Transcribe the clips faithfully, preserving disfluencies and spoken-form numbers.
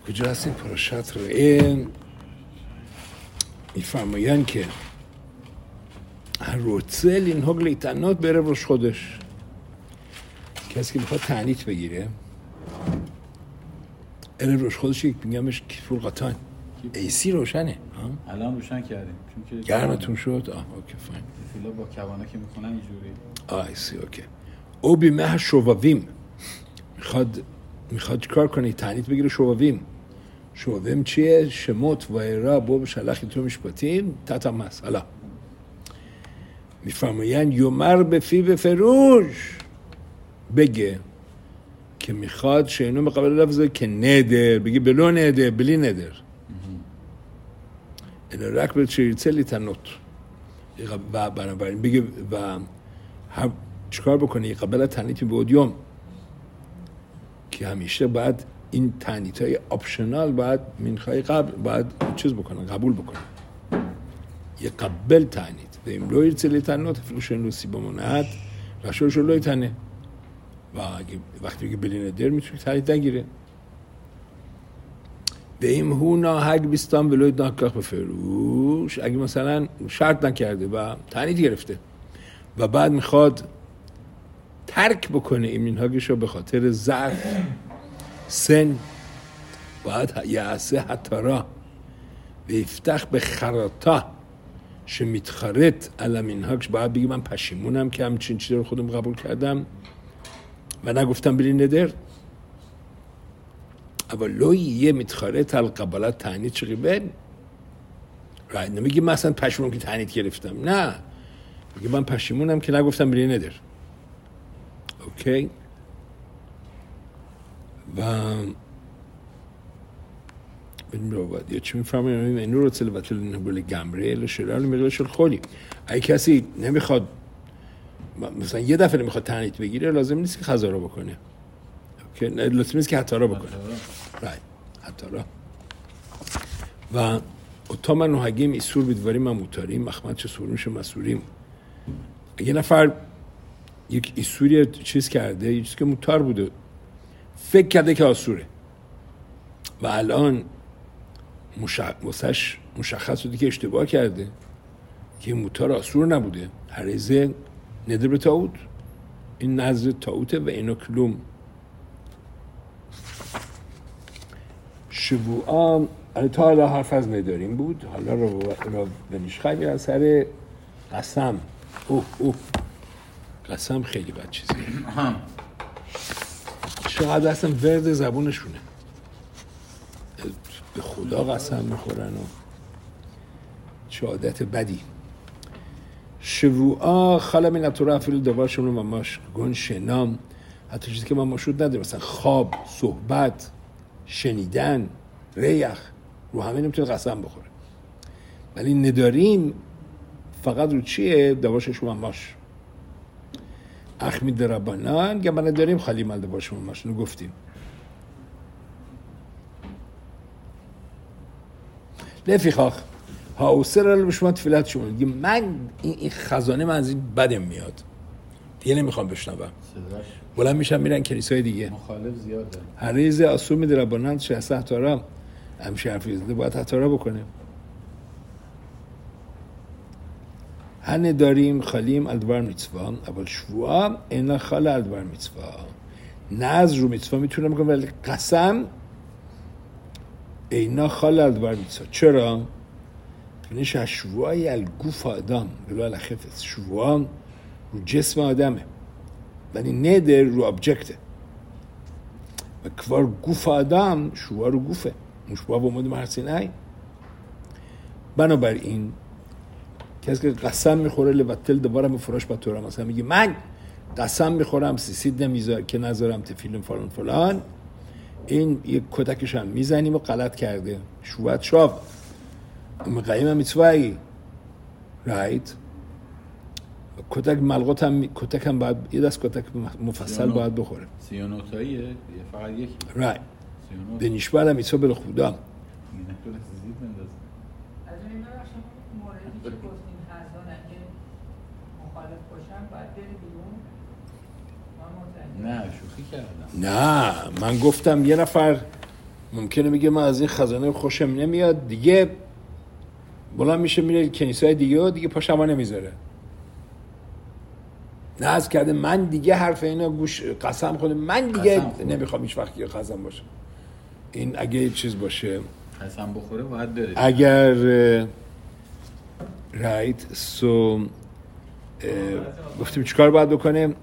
کجا هست این پراشت رو؟ این میفرمایند که רוצה לנהוג להתענות בערב ראש חודש. کسی که میخواد تعنیت بگیره عرب روش خودش یک میگمش کیفور قطان ایسی روشنه. الان روشن کردیم چون که گرمتون شد؟ آه اوکی فاین. فیلا با کوانا که میکنن اینجوری. آه ایسی اوکی. او بیمه شوویم میخواد میخواد کار کنه تعنیت بگیره. شوویم شوویم چیه؟ شموت و ایرا بو شلخی تو میشپاتیم تاتم هست. حالا میفرمایند یومر به فی به فروش بگه که میخواد شینو مقابل لفظه که ندر بگه بلو ندر بلی ندر اینا رک به چیرچه لیتنوت و بنابراین بگه و چکار بکنه قبل تنیتی به اودیوم که همیشه باید این تنیت های اپشنال باید منخوای قبل باید چیز بکنه قبول بکنه یه قبل تنیت و این لوی چلی تنیت فلوشن لوسی بماند رشورش لوی تنه و وقتی که بلینه در میتونه تنیت نگیره به این هو ناهگ بیستان ولوی ناکاخ به فروش اگه مثلا شرط نکرده و تنیت گرفته و بعد میخواد ترک بکنه این منهاگش رو به خاطر ضعف سن باید یعصه حتی را و افتخ به خراتا شمیتخارت علم منهاگش باید بگی من پشیمونم که همچین چیزی رو خودم قبول کردم و نگفتم بلی ندر اول لوی یه متخارت القبالت تعنید چه بین رای نمیگی من اصلا پشیمونم که تعنید گرفتم نه میگه من پشیمونم که نگفتم بلی ندر اوکی و ببین رو باید یا چی میفرماییم اینو رو تلوتل نبوله گمره لشرال میگلش خولی اگه کسی نمیخواد مثلا یه دفعه نمیخواد تعنیت بگیره لازم نیست که خزارا بکنه اوکی لازم نیست که حتارا بکنه رای حتارا و تا من نهگیم ایسور بدواریم مموتاریم مخمد چه سورونش مسوریم یه نفر یک ایسوری چیز کرده یه چیز که موتار بوده فکر کرده که آسوره و الان مشخص مشخص شده که اشتباه کرده که موتار آسور نبوده حریزه ندر به تاوت این نظر تاوته و اینو کلوم شبوعا تا حالا حرف از نداریم بود حالا رو را بنیشخوی از سر قسم اوه اوه قسم خیلی بد چیزیه چقدر اصلا ورد زبونشونه به خدا قسم میخورن و چه عادت بدی شبوعا خاله من نتوره افیل دوارشون رو مماش گون شنام حتی چیزی که من مشهود نداره مثلا خواب صحبت شنیدن ریخ رو همه نمیتونه قسم بخوره ولی نداریم فقط رو چیه دوارشون مماش اخمی دربانان که من نداریم خالی مال دوارشون مماش رو گفتیم لفیخاخ ها اوسر رو به شما تفیلت شما میگه من این خزانه من از این بدم میاد دیگه نمیخوام بشنوم بلند میشم میرن کلیسای دیگه مخالف زیاده هر ریزه آسور میده ربانند شهسته حتارا همشه حرفی زده باید حتارا بکنه هنه داریم خالیم الدوار میتسوا اول شوعا اینا خال الدوار میتسوا نظر رو میتسوا میتونه بکنم ولی قسم اینا خال الدوار میتسوا چرا؟ کنیش شوعای الگوف آدم بلو الخفت شوعا رو جسم آدمه ولی ندر رو ابجکته و کوار گوف آدم شوعا رو گوفه مشبه با مود مرسین های بنابراین کسی که قسم میخوره لبتل دوباره مفراش با طورم مثلا میگه من قسم میخورم سیسید نمیذار که نذارم تفیلم فلان فلان این یک کتکش هم میزنیم و غلط کرده شوعت شاب مقایم هم میتوایی رایت کتک ملغوت هم کتک هم باید یه دست کتک مفصل باید بخوره سیانوتاییه یه فقط یکی رایت دنیشبر هم میتواه بله خدا این نکتور سیزید بندازه از این ببخشم موردی که گفتیم خزان اگه مخالف باشن باید بری بیرون نه شوخی کردم نه من گفتم یه نفر ممکنه میگه من از این خزانه خوشم نمیاد، دیگه بلند میشه میره کنیسای دیگه و دیگه پاشما نمیذاره. ناز کرده من دیگه حرف اینا گوش قسم خورده، من دیگه نمیخوام هیچ وقت یه قسم باشه. این اگه یه چیز باشه قسم بخوره باید بره. اگر رایت سو گفتیم چیکار باید بکنه؟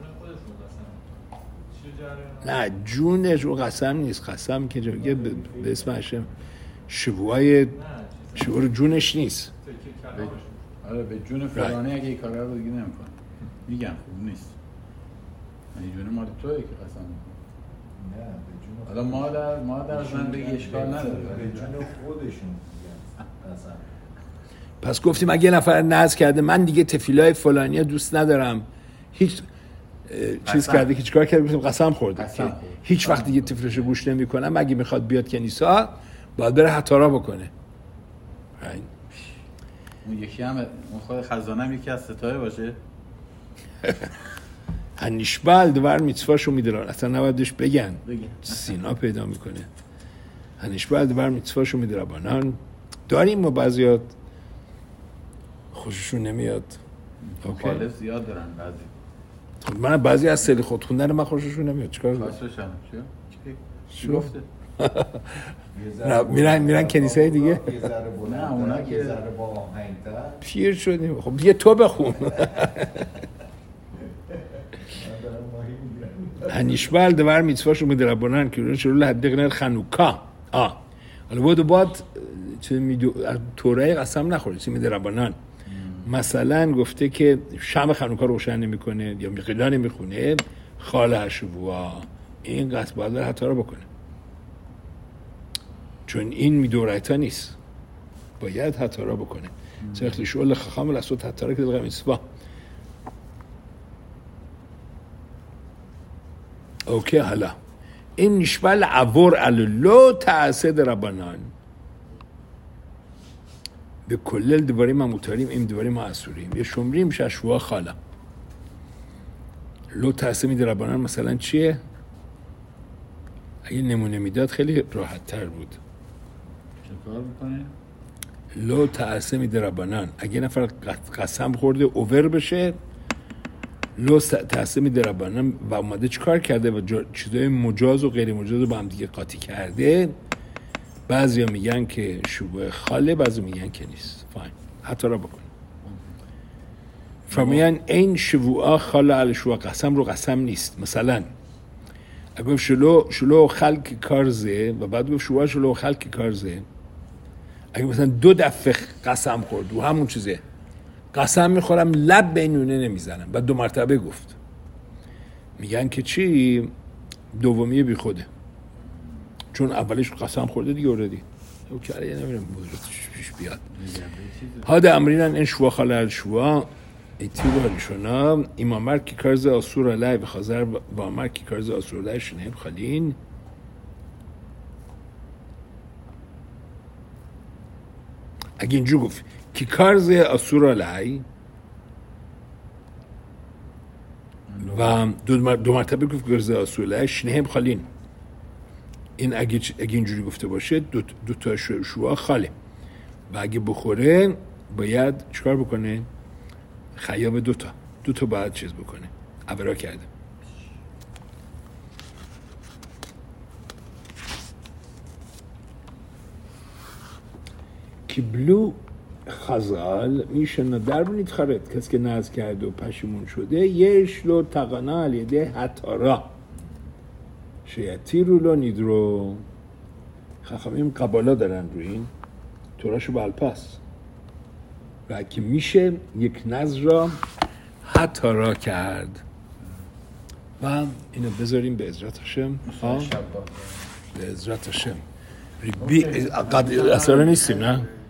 نه جونش رو قسم نیست. قسم که جایگه به اسم هشم شبوهای شبوه رو جونش نیست. آره به جون فلانی اگه این کاره رو دیگه نمی کنه میگم خوب نیست. این جون مال توی که قسم نه به جون حالا مادر مادر زن بگی اشکال نداره به جون خودشون قسم. پس گفتیم اگه یه نفر نذر کرده من دیگه تفیلای فلانی دوست ندارم، هیچ چیز کرده که چیکار کرده؟ گفتیم قسم خورده قسم که خورده. هیچ وقت دیگه تفلشو گوش نمی‌کنم. اگه میخواد بیاد کنیسا باید بره حتارا بکنه. اون یکی هم اون خود خزانه هم یکی از ستاره باشه. هنیشبال دوار میتفاشو میدارن، اصلا نبایدش بگن. بگن سینا پیدا میکنه. هنیشبال دوار میتفاشو میدارن بانان داریم ما بعضیات خوششون نمیاد. مخالف زیاد دارن بعضی. خب من بعضی از سلی خود خوندن من خوششون نمیاد. چیکار کنم؟ خاصش هم چی؟ چی شو؟ گفته؟ نه میرن میرن کنیسای دیگه. یه ذره بلند، نه اونا که یه ذره با آهنگ‌تر. پیر شدیم. خب یه تو بخون. هنیشبال دوار میتفاشو میدارن بانان که اون شروع لحد دقنر خنوکا. آه حالا بود و بعد چه میدو توره قسم نخوره چه میده ربانان. مثلا گفته که شمع خنوکا روشن نمیکنه یا میقلا نمیخونه خاله هشبوا این قطع باید بر حتی رو بکنه، چون این میدورایتا نیست، باید حتی رو بکنه. چرخلی شعول خخام لسوت حتی رو که دلغم ایسوا. اوکی حالا این نشبال عور علو تعسد ربانان به کلل دواری ما متاریم این دواری ما اسوریم یه شمریم ششوا خالا لو تعسد میده ربانان مثلا چیه؟ اگه نمونه میداد خیلی راحت تر بود. چه کار میکنه؟ لو تعسد میده ربانان اگه نفر قسم خورده اوور بشه لو تعسد میده ربانان و اومده چیکار کرده و چیزای مجاز و غیر مجاز رو با هم دیگه قاطی کرده، بعضی ها میگن که شبوه خاله، بعضی میگن که نیست. فاین حتی را بکن فرمیان این شبوه خاله علی شبوه قسم رو قسم نیست. مثلا اگه شلو شلو خلق کارزه و بعد گفت شبوه شلو خلق کارزه، اگه مثلا دو دفعه قسم خورد و همون چیزه قسم میخورم لب به اینونه نمیزنم و دو مرتبه گفت، میگن که چی؟ دومی بی خوده، چون اولش قسم خورده دیگه اوردی او کاره یه نمیرم بودرتش پیش بیاد. هاده امرینن این شوا خاله شوا ایتیو هلیشونا ایمامر کی کارز آسور علی بخازر و امر کی کارز آسور علی شنیم خالین. اگه اینجور گفت کی کارز آسور علی و دو مرتبه گفت کارز آسور علی شنیم خالین، این اگه اگه اینجوری گفته باشه دو, دو تا شوا خاله و اگه بخوره باید چیکار بکنه؟ خیاب دو تا دو تا باید چیز بکنه، عبرا کرده. کیبلو خزال میشن در بونید خرد کسی که ناز کرده و پشیمون شده یش لو تقنا علیده حتارا شیعتی رو لو نیدرو. خخامیم قبالا دارن رو این توراشو بالپاس و که میشه یک نظر را حتارا کرد و اینو بذاریم به عزرت هاشم. به عزرت هاشم قد اصلا نیستیم نه؟